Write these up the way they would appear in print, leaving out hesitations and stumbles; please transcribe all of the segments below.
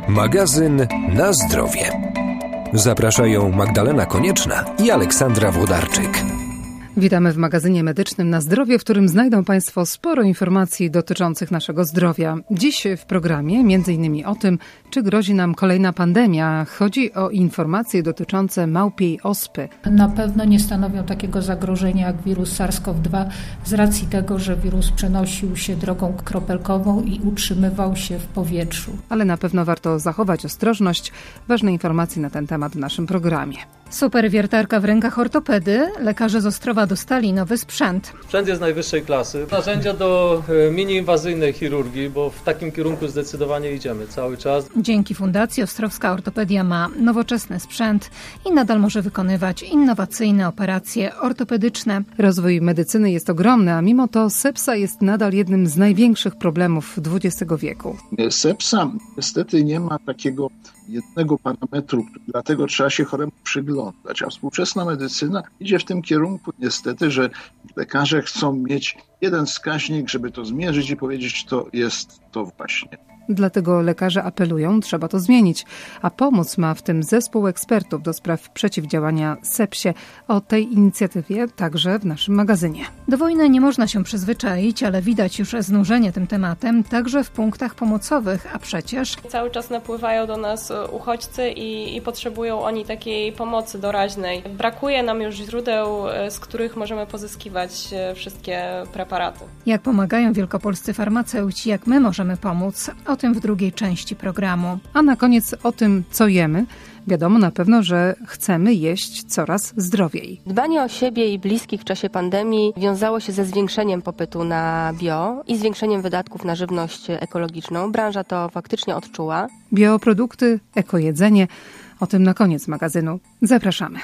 Magazyn Na zdrowie. Zapraszają Magdalena Konieczna i Aleksandra Włodarczyk. Witamy w magazynie medycznym Na zdrowie, w którym znajdą Państwo sporo informacji dotyczących naszego zdrowia. Dziś w programie m.in. o tym, czy grozi nam kolejna pandemia. Chodzi o informacje dotyczące małpiej ospy. Na pewno nie stanowią takiego zagrożenia jak wirus SARS-CoV-2 z racji tego, że wirus przenosił się drogą kropelkową i utrzymywał się w powietrzu. Ale na pewno warto zachować ostrożność. Ważne informacje na ten temat w naszym programie. Super wiertarka w rękach ortopedy. Lekarze z Ostrowa dostali nowy sprzęt. Sprzęt jest najwyższej klasy. Narzędzia do mini-inwazyjnej chirurgii, bo w takim kierunku zdecydowanie idziemy cały czas. Dzięki Fundacji Ostrowska Ortopedia ma nowoczesny sprzęt i nadal może wykonywać innowacyjne operacje ortopedyczne. Rozwój medycyny jest ogromny, a mimo to sepsa jest nadal jednym z największych problemów XX wieku. Sepsa niestety nie ma takiego jednego parametru, dlatego trzeba się choremu przyglądać, a współczesna medycyna idzie w tym kierunku niestety, że lekarze chcą mieć jeden wskaźnik, żeby to zmierzyć i powiedzieć, to jest to właśnie. Dlatego lekarze apelują, trzeba to zmienić, a pomóc ma w tym zespół ekspertów do spraw przeciwdziałania sepsie. O tej inicjatywie także w naszym magazynie. Do wojny nie można się przyzwyczaić, ale widać już znużenie tym tematem, także w punktach pomocowych, a przecież cały czas napływają do nas uchodźcy i potrzebują oni takiej pomocy doraźnej. Brakuje nam już źródeł, z których możemy pozyskiwać wszystkie preparaty. Jak pomagają wielkopolscy farmaceuci, jak my możemy pomóc? O tym w drugiej części programu. A na koniec o tym, co jemy. Wiadomo na pewno, że chcemy jeść coraz zdrowiej. Dbanie o siebie i bliskich w czasie pandemii wiązało się ze zwiększeniem popytu na bio i zwiększeniem wydatków na żywność ekologiczną. Branża to faktycznie odczuła. Bioprodukty, ekojedzenie. O tym na koniec magazynu. Zapraszamy.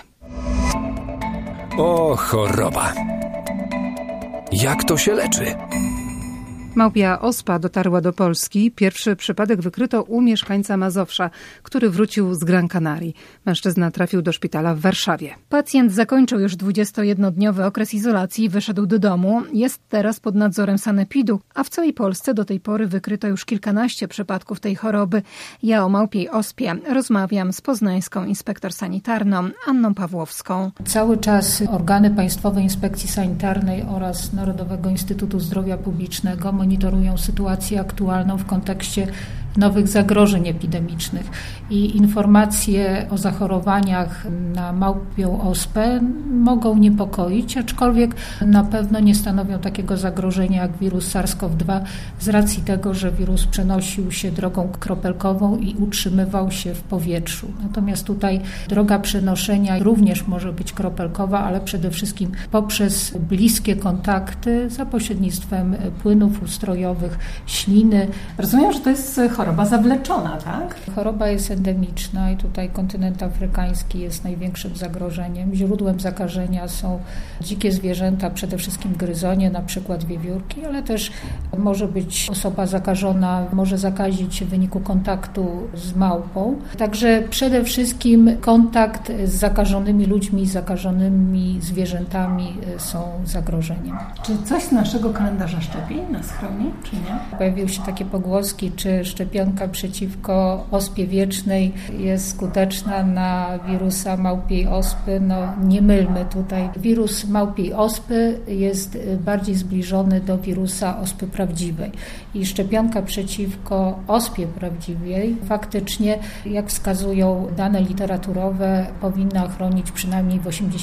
O, choroba. Jak to się leczy? Małpia ospa dotarła do Polski. Pierwszy przypadek wykryto u mieszkańca Mazowsza, który wrócił z Gran Canarii. Mężczyzna trafił do szpitala w Warszawie. Pacjent zakończył już 21-dniowy okres izolacji i wyszedł do domu. Jest teraz pod nadzorem sanepidu, a w całej Polsce do tej pory wykryto już kilkanaście przypadków tej choroby. Ja o małpiej ospie rozmawiam z poznańską inspektor sanitarną Anną Pawłowską. Cały czas organy Państwowej Inspekcji Sanitarnej oraz Narodowego Instytutu Zdrowia Publicznego monitorują sytuację aktualną w kontekście nowych zagrożeń epidemicznych i informacje o zachorowaniach na małpią ospę mogą niepokoić, aczkolwiek na pewno nie stanowią takiego zagrożenia jak wirus SARS-CoV-2 z racji tego, że wirus przenosił się drogą kropelkową i utrzymywał się w powietrzu. Natomiast tutaj droga przenoszenia również może być kropelkowa, ale przede wszystkim poprzez bliskie kontakty za pośrednictwem płynów ustrojowych, śliny. Rozumiem, że to jest choroba zawleczona, tak? Choroba jest endemiczna i tutaj kontynent afrykański jest największym zagrożeniem. Źródłem zakażenia są dzikie zwierzęta, przede wszystkim gryzonie, na przykład wiewiórki, ale też może być osoba zakażona, może zakazić się w wyniku kontaktu z małpą. Także przede wszystkim kontakt z zakażonymi ludźmi, z zakażonymi zwierzętami są zagrożeniem. Czy coś z naszego kalendarza szczepień nas chroni, czy nie? Pojawiły się takie pogłoski, czy szczepionka przeciwko ospie wiecznej jest skuteczna na wirusa małpiej ospy. No nie mylmy tutaj. Wirus małpiej ospy jest bardziej zbliżony do wirusa ospy prawdziwej. I szczepionka przeciwko ospie prawdziwej faktycznie, jak wskazują dane literaturowe, powinna chronić przynajmniej w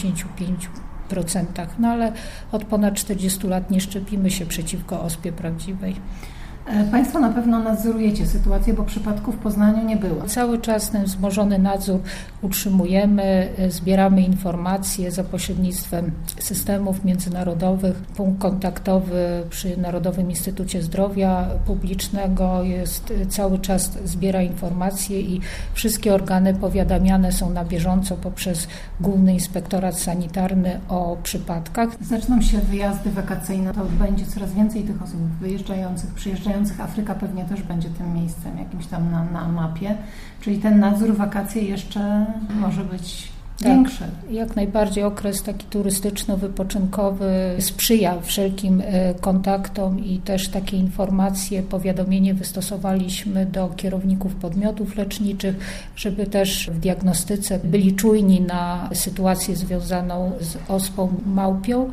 85%. No ale od ponad 40 lat nie szczepimy się przeciwko ospie prawdziwej. Państwo na pewno nadzorujecie sytuację, bo przypadków w Poznaniu nie było. Cały czas ten wzmożony nadzór utrzymujemy, zbieramy informacje za pośrednictwem systemów międzynarodowych. Punkt kontaktowy przy Narodowym Instytucie Zdrowia Publicznego jest cały czas zbiera informacje i wszystkie organy powiadamiane są na bieżąco poprzez Główny Inspektorat Sanitarny o przypadkach. Zaczną się wyjazdy wakacyjne, to będzie coraz więcej tych osób wyjeżdżających, przyjeżdżających. Afryka pewnie też będzie tym miejscem jakimś tam na mapie. Czyli ten nadzór, wakacje jeszcze może być Większe. Jak najbardziej okres taki turystyczno-wypoczynkowy sprzyja wszelkim kontaktom i też takie informacje, powiadomienie wystosowaliśmy do kierowników podmiotów leczniczych, żeby też w diagnostyce byli czujni na sytuację związaną z ospą małpią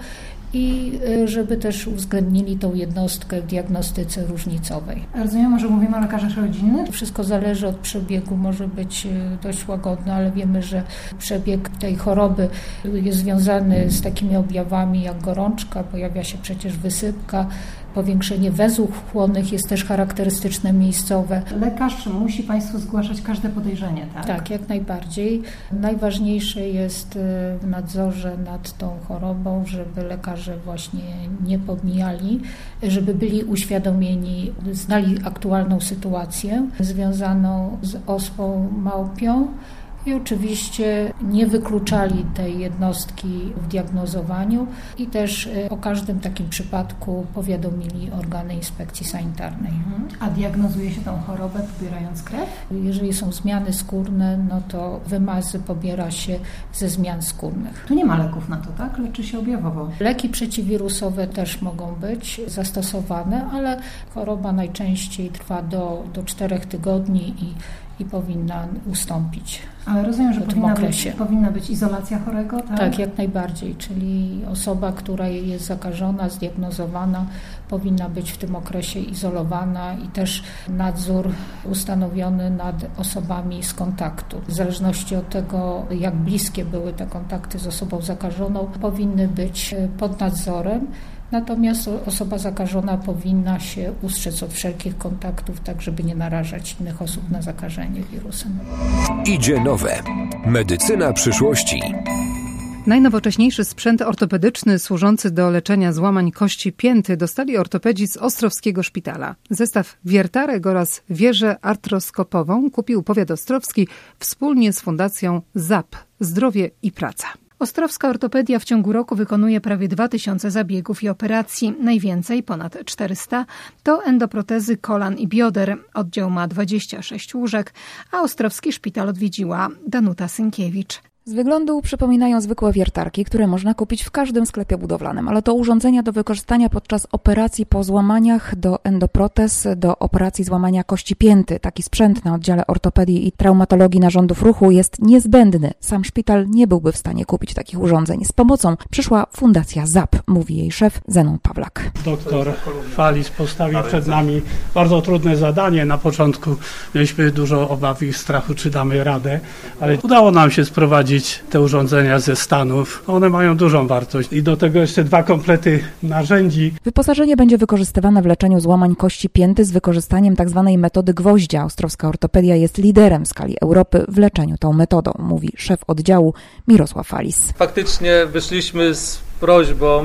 i żeby też uwzględnili tą jednostkę w diagnostyce różnicowej. Rozumiem, że mówimy o lekarzach rodzinnych? Wszystko zależy od przebiegu, może być dość łagodny, ale wiemy, że przebieg tej choroby jest związany z takimi objawami jak gorączka, pojawia się przecież wysypka, powiększenie węzłów chłonnych jest też charakterystyczne miejscowe. Lekarz musi Państwu zgłaszać każde podejrzenie, tak? Tak, jak najbardziej. Najważniejsze jest w nadzorze nad tą chorobą, żeby lekarze właśnie nie pomijali, żeby byli uświadomieni, znali aktualną sytuację związaną z ospą małpią. I oczywiście nie wykluczali tej jednostki w diagnozowaniu i też o każdym takim przypadku powiadomili organy inspekcji sanitarnej. A diagnozuje się tą chorobę pobierając krew? Jeżeli są zmiany skórne, no to wymazy pobiera się ze zmian skórnych. Tu nie ma leków na to, tak? Leczy się objawowo. Leki przeciwwirusowe też mogą być zastosowane, ale choroba najczęściej trwa do 4 tygodni i powinna ustąpić. Ale rozumiem, że powinna być izolacja chorego, tak? Tak, jak najbardziej, czyli osoba, która jest zakażona, zdiagnozowana, powinna być w tym okresie izolowana i też nadzór ustanowiony nad osobami z kontaktu. W zależności od tego, jak bliskie były te kontakty z osobą zakażoną, powinny być pod nadzorem. Natomiast osoba zakażona powinna się ustrzec od wszelkich kontaktów, tak żeby nie narażać innych osób na zakażenie wirusem. Idzie nowe. Medycyna przyszłości. Najnowocześniejszy sprzęt ortopedyczny służący do leczenia złamań kości pięty dostali ortopedzi z Ostrowskiego Szpitala. Zestaw wiertarek oraz wieżę artroskopową kupił powiat ostrowski wspólnie z Fundacją ZAP – Zdrowie i Praca. Ostrowska ortopedia w ciągu roku wykonuje prawie 2000 zabiegów i operacji. Najwięcej, ponad 400, to endoprotezy kolan i bioder. Oddział ma 26 łóżek, a Ostrowski Szpital odwiedziła Danuta Synkiewicz. Z wyglądu przypominają zwykłe wiertarki, które można kupić w każdym sklepie budowlanym, ale to urządzenia do wykorzystania podczas operacji po złamaniach, do endoprotez, do operacji złamania kości pięty. Taki sprzęt na oddziale ortopedii i traumatologii narządów ruchu jest niezbędny. Sam szpital nie byłby w stanie kupić takich urządzeń. Z pomocą przyszła Fundacja ZAP, mówi jej szef Zenon Pawlak. Doktor Falis postawił przed nami bardzo trudne zadanie. Na początku mieliśmy dużo obaw i strachu, czy damy radę, ale udało nam się sprowadzić te urządzenia ze Stanów. One mają dużą wartość i do tego jeszcze 2 komplety narzędzi. Wyposażenie będzie wykorzystywane w leczeniu złamań kości pięty z wykorzystaniem tzw. metody gwoździa. Ostrowska ortopedia jest liderem w skali Europy w leczeniu tą metodą, mówi szef oddziału Mirosław Falis. Faktycznie wyszliśmy z prośbą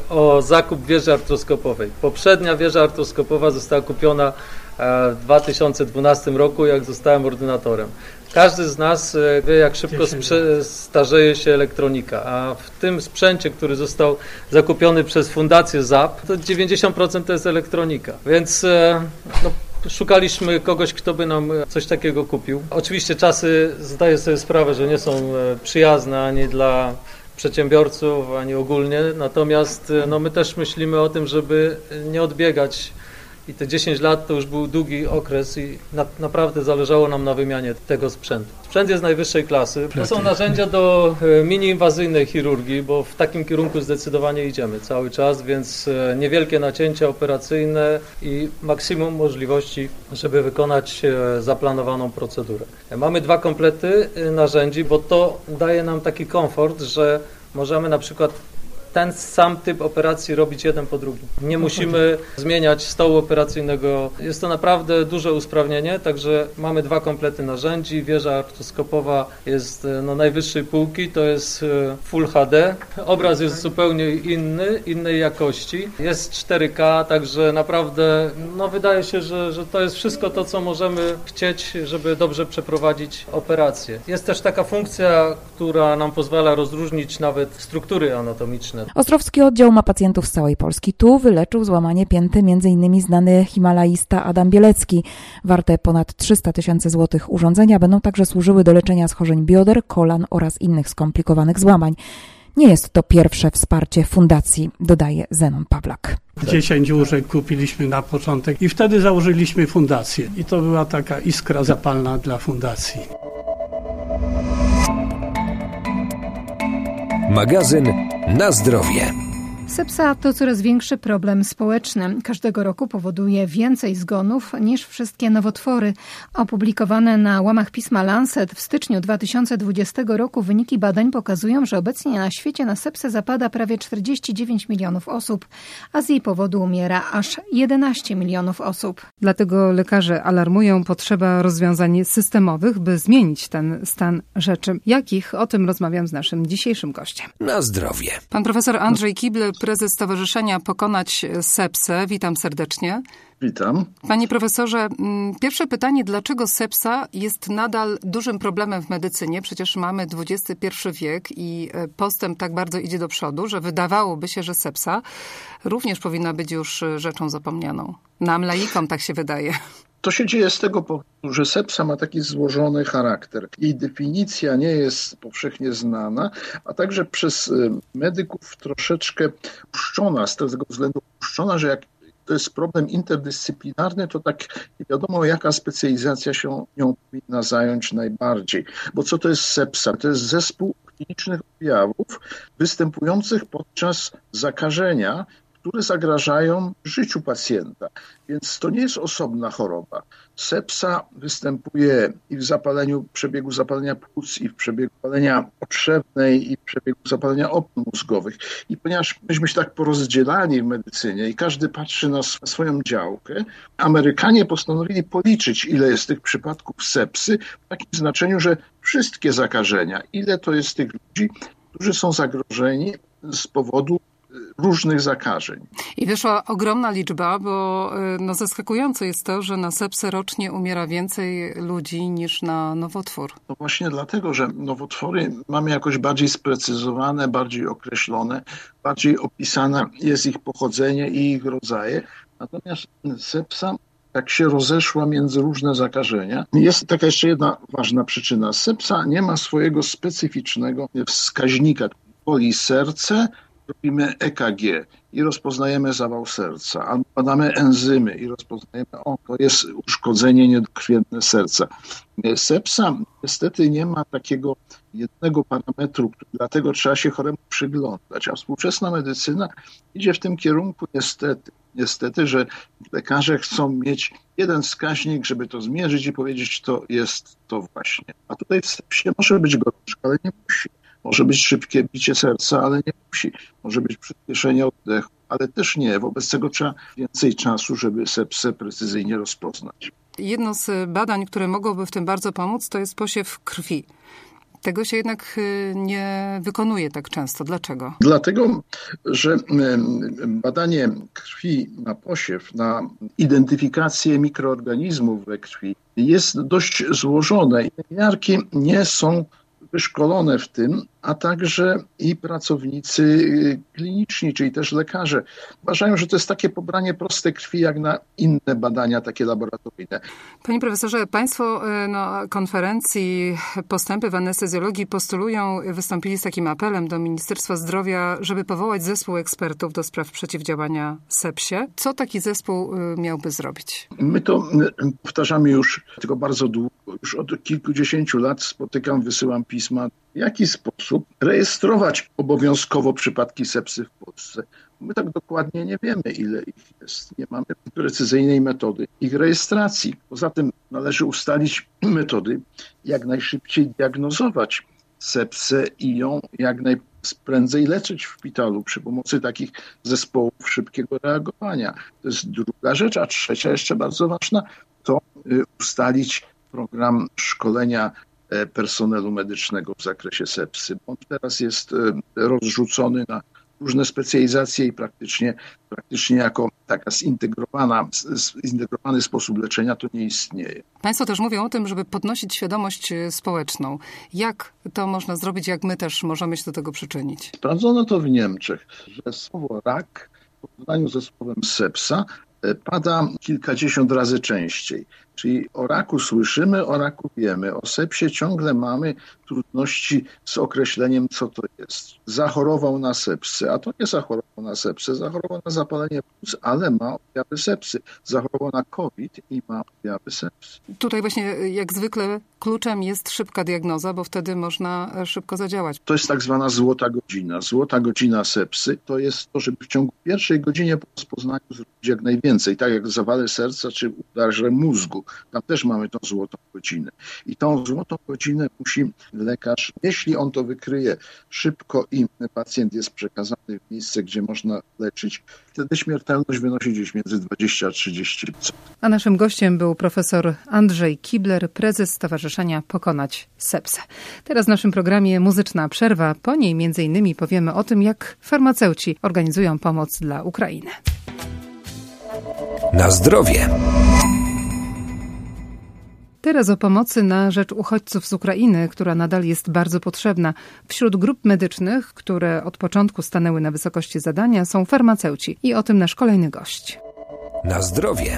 o zakup wieży artroskopowej. Poprzednia wieża artroskopowa została kupiona w 2012 roku, jak zostałem ordynatorem. Każdy z nas wie, jak szybko starzeje się elektronika, a w tym sprzęcie, który został zakupiony przez Fundację ZAP, to 90% to jest elektronika, więc szukaliśmy kogoś, kto by nam coś takiego kupił. Oczywiście czasy, zdaję sobie sprawę, że nie są przyjazne ani dla przedsiębiorców, ani ogólnie, natomiast my też myślimy o tym, żeby nie odbiegać. I te 10 lat to już był długi okres i naprawdę zależało nam na wymianie tego sprzętu. Sprzęt jest najwyższej klasy. To są narzędzia do mini-inwazyjnej chirurgii, bo w takim kierunku zdecydowanie idziemy cały czas, więc niewielkie nacięcia operacyjne i maksimum możliwości, żeby wykonać zaplanowaną procedurę. Mamy 2 komplety narzędzi, bo to daje nam taki komfort, że możemy na przykład ten sam typ operacji robić jeden po drugim. Nie musimy zmieniać stołu operacyjnego. Jest to naprawdę duże usprawnienie, także mamy 2 komplety narzędzi. Wieża artroskopowa jest najwyższej półki, to jest Full HD. Obraz jest zupełnie innej jakości. Jest 4K, także naprawdę wydaje się, że to jest wszystko to, co możemy chcieć, żeby dobrze przeprowadzić operację. Jest też taka funkcja, która nam pozwala rozróżnić nawet struktury anatomiczne. ważne. Ostrowski oddział ma pacjentów z całej Polski. Tu wyleczył złamanie pięty m.in. znany himalaista Adam Bielecki. Warte ponad 300 000 złotych urządzenia będą także służyły do leczenia schorzeń bioder, kolan oraz innych skomplikowanych złamań. Nie jest to pierwsze wsparcie fundacji, dodaje Zenon Pawlak. 10 łóżek kupiliśmy na początek i wtedy założyliśmy fundację. I to była taka iskra zapalna dla fundacji. Magazyn Na zdrowie. Sepsa to coraz większy problem społeczny. Każdego roku powoduje więcej zgonów niż wszystkie nowotwory. Opublikowane na łamach pisma Lancet w styczniu 2020 roku wyniki badań pokazują, że obecnie na świecie na sepsę zapada prawie 49 milionów osób, a z jej powodu umiera aż 11 milionów osób. Dlatego lekarze alarmują potrzeba rozwiązań systemowych, by zmienić ten stan rzeczy. Jakich? O tym rozmawiam z naszym dzisiejszym gościem. Na zdrowie. Pan profesor Andrzej Kibel, prezes Stowarzyszenia Pokonać Sepsę. Witam serdecznie. Witam. Panie profesorze, pierwsze pytanie, dlaczego sepsa jest nadal dużym problemem w medycynie? Przecież mamy XXI wiek i postęp tak bardzo idzie do przodu, że wydawałoby się, że sepsa również powinna być już rzeczą zapomnianą. Nam, laikom, tak się wydaje. To się dzieje z tego powodu, że sepsa ma taki złożony charakter. Jej definicja nie jest powszechnie znana, a także przez medyków troszeczkę uszczona, z tego względu uszczona, że jak to jest problem interdyscyplinarny, to tak nie wiadomo, jaka specjalizacja się nią powinna zająć najbardziej. Bo co to jest sepsa? To jest zespół klinicznych objawów występujących podczas zakażenia, które zagrażają życiu pacjenta. Więc to nie jest osobna choroba. Sepsa występuje i w przebiegu zapalenia płuc, i w przebiegu zapalenia potrzewnej, i w przebiegu zapalenia opon mózgowych. I ponieważ myśmy się tak porozdzielani w medycynie i każdy patrzy na swoją działkę, Amerykanie postanowili policzyć, ile jest tych przypadków sepsy, w takim znaczeniu, że wszystkie zakażenia, ile to jest tych ludzi, którzy są zagrożeni z powodu różnych zakażeń. I wyszła ogromna liczba, bo zaskakujące jest to, że na sepsę rocznie umiera więcej ludzi niż na nowotwór. To właśnie dlatego, że nowotwory mamy jakoś bardziej sprecyzowane, bardziej określone, bardziej opisane jest ich pochodzenie i ich rodzaje. Natomiast sepsa tak się rozeszła między różne zakażenia. Jest taka jeszcze jedna ważna przyczyna. Sepsa nie ma swojego specyficznego wskaźnika. Boli serce, robimy EKG i rozpoznajemy zawał serca, albo badamy enzymy i rozpoznajemy, to jest uszkodzenie niedokrwienne serca. Sepsa niestety nie ma takiego jednego parametru, dlatego trzeba się choremu przyglądać, a współczesna medycyna idzie w tym kierunku niestety, że lekarze chcą mieć jeden wskaźnik, żeby to zmierzyć i powiedzieć, to jest to właśnie. A tutaj w sepsie może być gorączka, ale nie musi. Może być szybkie bicie serca, ale nie musi. Może być przyspieszenie oddechu, ale też nie. Wobec tego trzeba więcej czasu, żeby sepsę precyzyjnie rozpoznać. Jedno z badań, które mogłoby w tym bardzo pomóc, to jest posiew krwi. Tego się jednak nie wykonuje tak często. Dlaczego? Dlatego, że badanie krwi na posiew, na identyfikację mikroorganizmów we krwi jest dość złożone i pielęgniarki nie są wyszkolone w tym, a także i pracownicy kliniczni, czyli też lekarze. Uważają, że to jest takie pobranie prostej krwi, jak na inne badania takie laboratoryjne. Panie profesorze, państwo na konferencji Postępy w anestezjologii wystąpili z takim apelem do Ministerstwa Zdrowia, żeby powołać zespół ekspertów do spraw przeciwdziałania sepsie. Co taki zespół miałby zrobić? My to powtarzamy już tylko bardzo długo. Już od kilkudziesięciu lat wysyłam pisma, w jaki sposób rejestrować obowiązkowo przypadki sepsy w Polsce. My tak dokładnie nie wiemy, ile ich jest. Nie mamy precyzyjnej metody ich rejestracji. Poza tym należy ustalić metody, jak najszybciej diagnozować sepsę i ją jak najprędzej leczyć w szpitalu przy pomocy takich zespołów szybkiego reagowania. To jest druga rzecz, a trzecia jeszcze bardzo ważna, to ustalić program szkolenia personelu medycznego w zakresie sepsy. On teraz jest rozrzucony na różne specjalizacje i praktycznie jako taka zintegrowany sposób leczenia to nie istnieje. Państwo też mówią o tym, żeby podnosić świadomość społeczną. Jak to można zrobić, jak my też możemy się do tego przyczynić? Sprawdzono to w Niemczech, że słowo rak w porównaniu ze słowem sepsa pada kilkadziesiąt razy częściej. Czyli o raku słyszymy, o raku wiemy, o sepsie ciągle mamy trudności z określeniem, co to jest. Zachorował na sepsę, a to nie zachorował na sepsę, zachorował na zapalenie płuc, ale ma objawy sepsy. Zachorował na COVID i ma objawy sepsy. Tutaj właśnie jak zwykle kluczem jest szybka diagnoza, bo wtedy można szybko zadziałać. To jest tak zwana złota godzina. Złota godzina sepsy to jest to, żeby w ciągu pierwszej godzinie po rozpoznaniu zrobić jak najwięcej, tak jak zawale serca czy udarze mózgu. Tam też mamy tą złotą godzinę. I tą złotą godzinę musi lekarz, jeśli on to wykryje szybko i pacjent jest przekazany w miejsce, gdzie można leczyć, wtedy śmiertelność wynosi gdzieś między 20 a 30%. A naszym gościem był profesor Andrzej Kibler, prezes Stowarzyszenia Pokonać Sepsę. Teraz w naszym programie muzyczna przerwa. Po niej m.in. powiemy o tym, jak farmaceuci organizują pomoc dla Ukrainy. Na zdrowie. Teraz o pomocy na rzecz uchodźców z Ukrainy, która nadal jest bardzo potrzebna. Wśród grup medycznych, które od początku stanęły na wysokości zadania, są farmaceuci. I o tym nasz kolejny gość. Na zdrowie.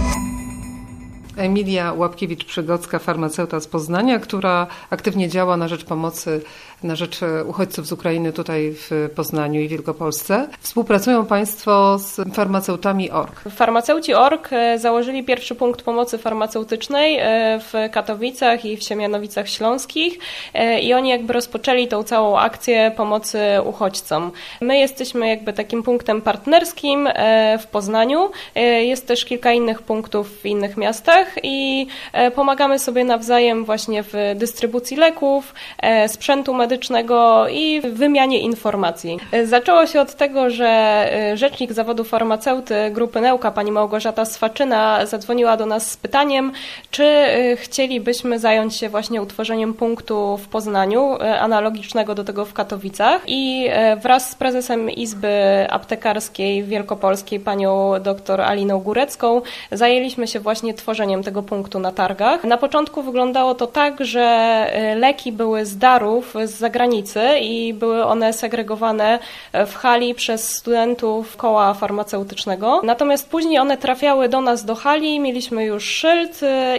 Emilia Łapkiewicz-Przygocka, farmaceuta z Poznania, która aktywnie działa na rzecz pomocy, na rzecz uchodźców z Ukrainy tutaj w Poznaniu i Wielkopolsce. Współpracują Państwo z farmaceutami ORG. Farmaceuci ORG założyli pierwszy punkt pomocy farmaceutycznej w Katowicach i w Siemianowicach Śląskich i oni jakby rozpoczęli tą całą akcję pomocy uchodźcom. My jesteśmy jakby takim punktem partnerskim w Poznaniu. Jest też kilka innych punktów w innych miastach i pomagamy sobie nawzajem właśnie w dystrybucji leków, sprzętu medycznego i w wymianie informacji. Zaczęło się od tego, że rzecznik zawodu farmaceuty Grupy Neuka, pani Małgorzata Swaczyna, zadzwoniła do nas z pytaniem, czy chcielibyśmy zająć się właśnie utworzeniem punktu w Poznaniu, analogicznego do tego w Katowicach, i wraz z prezesem Izby Aptekarskiej Wielkopolskiej, panią dr Aliną Górecką, zajęliśmy się właśnie tworzeniem tego punktu na targach. Na początku wyglądało to tak, że leki były z darów z zagranicy i były one segregowane w hali przez studentów koła farmaceutycznego. Natomiast później one trafiały do nas do hali, mieliśmy już szyld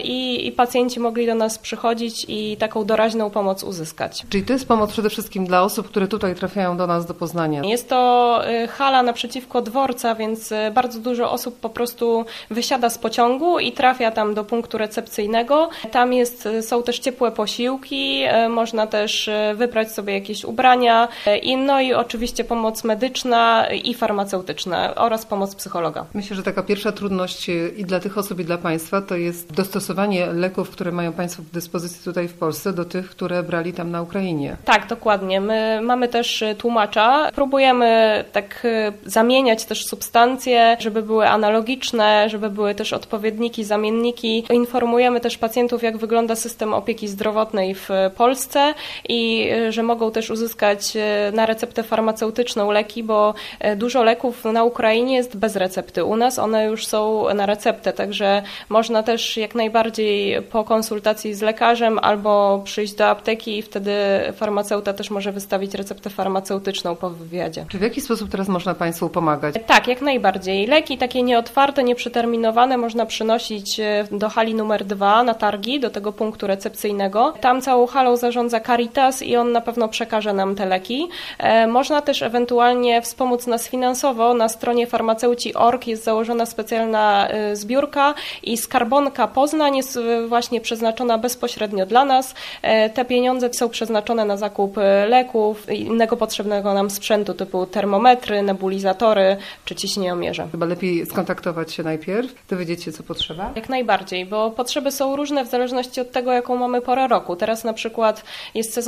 i pacjenci mogli do nas przychodzić i taką doraźną pomoc uzyskać. Czyli to jest pomoc przede wszystkim dla osób, które tutaj trafiają do nas do Poznania. Jest to hala naprzeciwko dworca, więc bardzo dużo osób po prostu wysiada z pociągu i trafia tam do punktu recepcyjnego. Tam są też ciepłe posiłki, można też wybrać sobie jakieś ubrania, no i oczywiście pomoc medyczna i farmaceutyczna oraz pomoc psychologa. Myślę, że taka pierwsza trudność i dla tych osób, i dla Państwa to jest dostosowanie leków, które mają Państwo w dyspozycji tutaj w Polsce, do tych, które brali tam na Ukrainie. Tak, dokładnie. My mamy też tłumacza. Próbujemy tak zamieniać też substancje, żeby były analogiczne, żeby były też odpowiedniki, zamienniki. Informujemy też pacjentów, jak wygląda system opieki zdrowotnej w Polsce i że mogą też uzyskać na receptę farmaceutyczną leki, bo dużo leków na Ukrainie jest bez recepty. U nas one już są na receptę, także można też jak najbardziej po konsultacji z lekarzem albo przyjść do apteki i wtedy farmaceuta też może wystawić receptę farmaceutyczną po wywiadzie. Czy w jaki sposób teraz można Państwu pomagać? Tak, jak najbardziej. Leki takie nieotwarte, nieprzeterminowane można przynosić do hali numer 2 na targi, do tego punktu recepcyjnego. Tam całą halą zarządza Caritas i on na pewno przekaże nam te leki. Można też ewentualnie wspomóc nas finansowo. Na stronie farmaceuci.org jest założona specjalna zbiórka i skarbonka Poznań jest właśnie przeznaczona bezpośrednio dla nas. Te pieniądze są przeznaczone na zakup leków i innego potrzebnego nam sprzętu typu termometry, nebulizatory czy ciśnieniomierze. Chyba lepiej skontaktować się najpierw, dowiedzieć się, co potrzeba? Jak najbardziej, bo potrzeby są różne w zależności od tego, jaką mamy porę roku. Teraz na przykład jest sezon alergii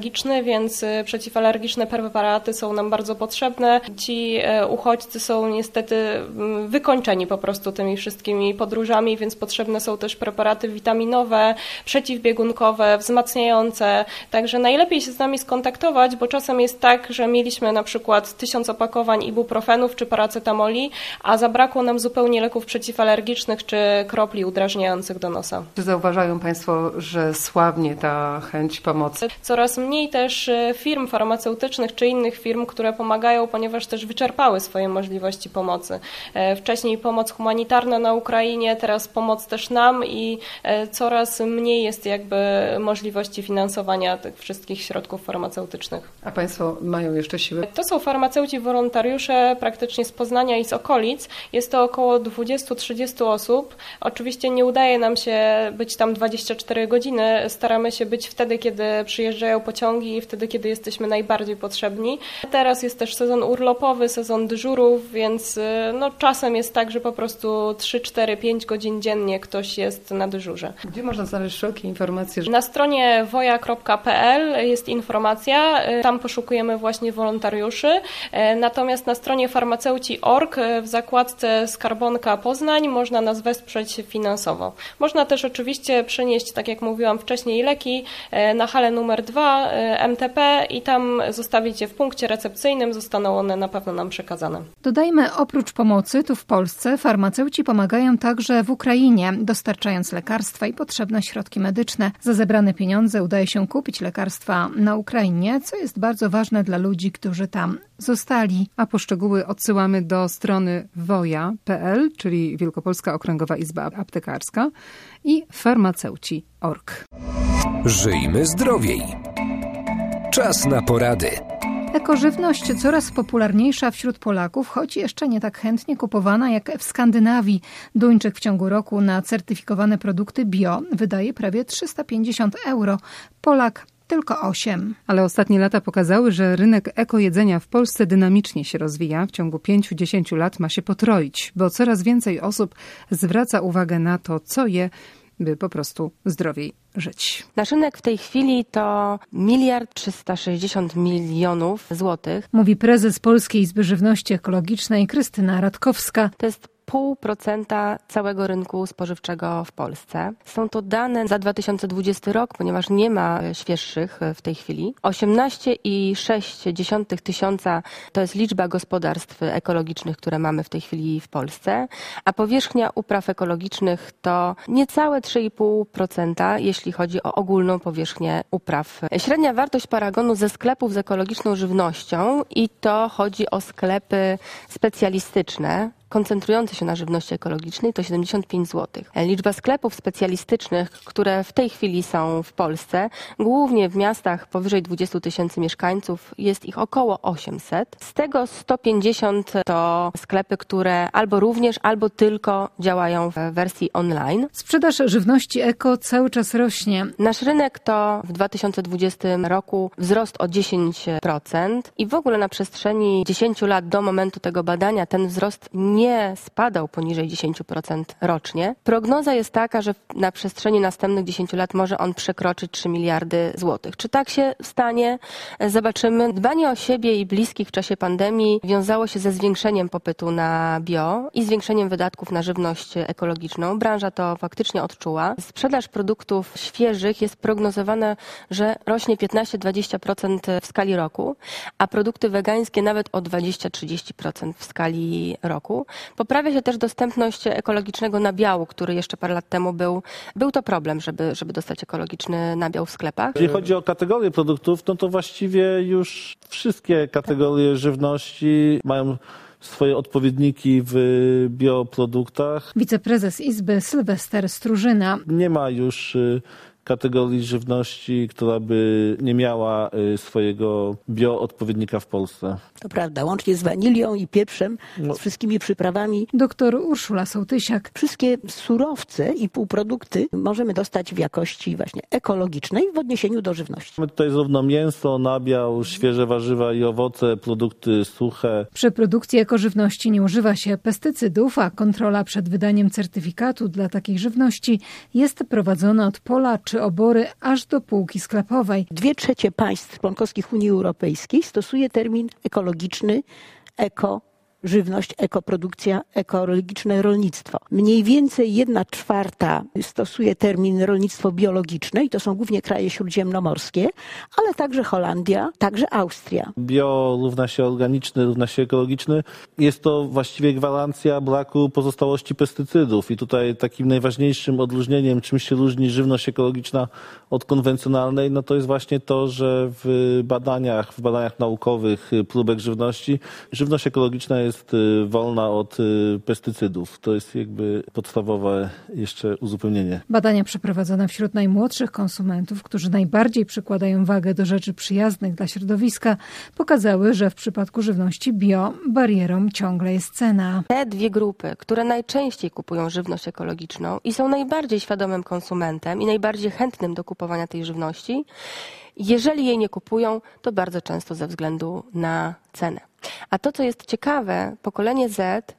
przeciwalergiczny, więc przeciwalergiczne preparaty są nam bardzo potrzebne. Ci uchodźcy są niestety wykończeni po prostu tymi wszystkimi podróżami, więc potrzebne są też preparaty witaminowe, przeciwbiegunkowe, wzmacniające. Także najlepiej się z nami skontaktować, bo czasem jest tak, że mieliśmy na przykład 1000 opakowań ibuprofenów czy paracetamoli, a zabrakło nam zupełnie leków przeciwalergicznych czy kropli udrażniających do nosa. Czy zauważają Państwo, że słabnie ta chęć pomocy? Coraz mniej też firm farmaceutycznych czy innych firm, które pomagają, ponieważ też wyczerpały swoje możliwości pomocy. Wcześniej pomoc humanitarna na Ukrainie, teraz pomoc też nam i coraz mniej jest jakby możliwości finansowania tych wszystkich środków farmaceutycznych. A Państwo mają jeszcze siły? To są farmaceuci wolontariusze praktycznie z Poznania i z okolic. Jest to około 20-30 osób. Oczywiście nie udaje nam się być tam 24 godziny. Staramy się być wtedy, kiedy przyjeżdżają pociągi i wtedy, kiedy jesteśmy najbardziej potrzebni. Teraz jest też sezon urlopowy, sezon dyżurów, więc czasem jest tak, że po prostu 3, 4, 5 godzin dziennie ktoś jest na dyżurze. Gdzie można znaleźć wszelkie informacje? Na stronie woja.pl jest informacja, tam poszukujemy właśnie wolontariuszy. Natomiast na stronie farmaceuci.org w zakładce Skarbonka Poznań można nas wesprzeć finansowo. Można też oczywiście przenieść, tak jak mówiłam wcześniej, leki na halę numer 2 MTP i tam zostawić je w punkcie recepcyjnym, zostaną one na pewno nam przekazane. Dodajmy, oprócz pomocy tu w Polsce, farmaceuci pomagają także w Ukrainie, dostarczając lekarstwa i potrzebne środki medyczne. Za zebrane pieniądze udaje się kupić lekarstwa na Ukrainie, co jest bardzo ważne dla ludzi, którzy tam zostali. A po szczegóły odsyłamy do strony woja.pl, czyli Wielkopolska Okręgowa Izba Aptekarska i farmaceuci.org. Żyjmy zdrowiej. Czas na porady. Ekożywność coraz popularniejsza wśród Polaków, choć jeszcze nie tak chętnie kupowana jak w Skandynawii. Duńczyk w ciągu roku na certyfikowane produkty bio wydaje prawie 350 €. Polak tylko 8. Ale ostatnie lata pokazały, że rynek ekojedzenia w Polsce dynamicznie się rozwija. W ciągu 5-10 lat ma się potroić, bo coraz więcej osób zwraca uwagę na to, co je, by po prostu zdrowiej żyć. Nasz rynek w tej chwili to 1 360 000 000 złotych. Mówi prezes Polskiej Izby Żywności Ekologicznej Krystyna Radkowska. To jest 0,5% całego rynku spożywczego w Polsce. Są to dane za 2020 rok, ponieważ nie ma świeższych w tej chwili. 18,6 tysiąca to jest liczba gospodarstw ekologicznych, które mamy w tej chwili w Polsce, a powierzchnia upraw ekologicznych to niecałe 3,5%, jeśli chodzi o ogólną powierzchnię upraw. Średnia wartość paragonu ze sklepów z ekologiczną żywnością i to chodzi o sklepy specjalistyczne, koncentrujące się na żywności ekologicznej, to 75 zł. Liczba sklepów specjalistycznych, które w tej chwili są w Polsce, głównie w miastach powyżej 20 000 mieszkańców, jest ich około 800. Z tego 150 to sklepy, które albo również, albo tylko działają w wersji online. Sprzedaż żywności eko cały czas rośnie. Nasz rynek to w 2020 roku wzrost o 10% i w ogóle na przestrzeni 10 lat do momentu tego badania ten wzrost nie spadał poniżej 10% rocznie. Prognoza jest taka, że na przestrzeni następnych 10 lat może on przekroczyć 3 miliardy złotych. Czy tak się stanie? Zobaczymy. Dbanie o siebie i bliskich w czasie pandemii wiązało się ze zwiększeniem popytu na bio i zwiększeniem wydatków na żywność ekologiczną. Branża to faktycznie odczuła. Sprzedaż produktów świeżych jest prognozowana, że rośnie 15-20% w skali roku, a produkty wegańskie nawet o 20-30% w skali roku. Poprawia się też dostępność ekologicznego nabiału, który jeszcze parę lat temu był to problem, żeby dostać ekologiczny nabiał w sklepach. Jeśli chodzi o kategorie produktów, no to właściwie już wszystkie kategorie żywności mają swoje odpowiedniki w bioproduktach. Wiceprezes Izby Sylwester Strużyna. Nie ma już kategorii żywności, która by nie miała swojego bioodpowiednika w Polsce. To prawda, łącznie z wanilią i pieprzem, z wszystkimi przyprawami. Doktor Urszula Sołtysiak. Wszystkie surowce i półprodukty możemy dostać w jakości właśnie ekologicznej w odniesieniu do żywności. Mamy tutaj zarówno mięso, nabiał, świeże warzywa i owoce, produkty suche. Przy produkcji ekożywności nie używa się pestycydów, a kontrola przed wydaniem certyfikatu dla takiej żywności jest prowadzona od pola czy czy obory aż do półki sklepowej. 2/3 państw członkowskich Unii Europejskiej stosuje termin ekologiczny, żywność, ekoprodukcja, ekologiczne rolnictwo. Mniej więcej 1/4 stosuje termin rolnictwo biologiczne i to są głównie kraje śródziemnomorskie, ale także Holandia, także Austria. Bio równa się organiczny, równa się ekologiczny. Jest to właściwie gwarancja braku pozostałości pestycydów i tutaj takim najważniejszym odróżnieniem, czym się różni żywność ekologiczna od konwencjonalnej, no to jest właśnie to, że w badaniach naukowych próbek żywności, żywność ekologiczna jest wolna od pestycydów. To jest jakby podstawowe jeszcze uzupełnienie. Badania przeprowadzone wśród najmłodszych konsumentów, którzy najbardziej przykładają wagę do rzeczy przyjaznych dla środowiska, pokazały, że w przypadku żywności bio barierą ciągle jest cena. Te dwie grupy, które najczęściej kupują żywność ekologiczną i są najbardziej świadomym konsumentem i najbardziej chętnym do kupowania tej żywności, jeżeli jej nie kupują, to bardzo często ze względu na cenę. A to, co jest ciekawe, pokolenie Z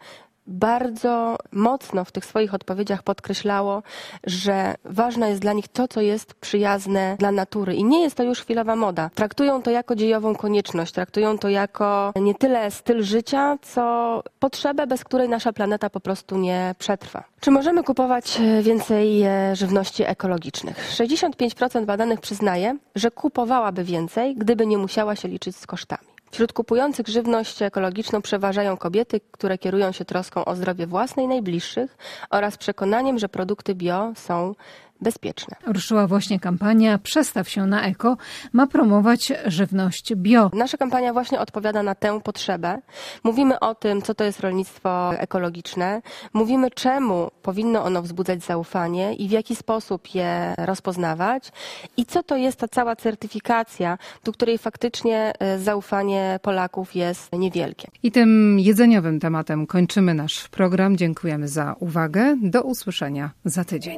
bardzo mocno w tych swoich odpowiedziach podkreślało, że ważne jest dla nich to, co jest przyjazne dla natury. I nie jest to już chwilowa moda. Traktują to jako dziejową konieczność, traktują to jako nie tyle styl życia, co potrzebę, bez której nasza planeta po prostu nie przetrwa. Czy możemy kupować więcej żywności ekologicznych? 65% badanych przyznaje, że kupowałaby więcej, gdyby nie musiała się liczyć z kosztami. Wśród kupujących żywność ekologiczną przeważają kobiety, które kierują się troską o zdrowie własne i najbliższych oraz przekonaniem, że produkty bio są bezpieczne. Ruszyła właśnie kampania Przestaw się na eko, ma promować żywność bio. Nasza kampania właśnie odpowiada na tę potrzebę. Mówimy o tym, co to jest rolnictwo ekologiczne. Mówimy, czemu powinno ono wzbudzać zaufanie i w jaki sposób je rozpoznawać. I co to jest ta cała certyfikacja, do której faktycznie zaufanie Polaków jest niewielkie. I tym jedzeniowym tematem kończymy nasz program. Dziękujemy za uwagę. Do usłyszenia za tydzień.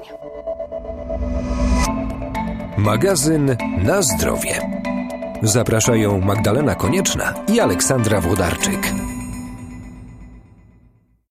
Magazyn Na zdrowie. Zapraszają Magdalena Konieczna i Aleksandra Włodarczyk.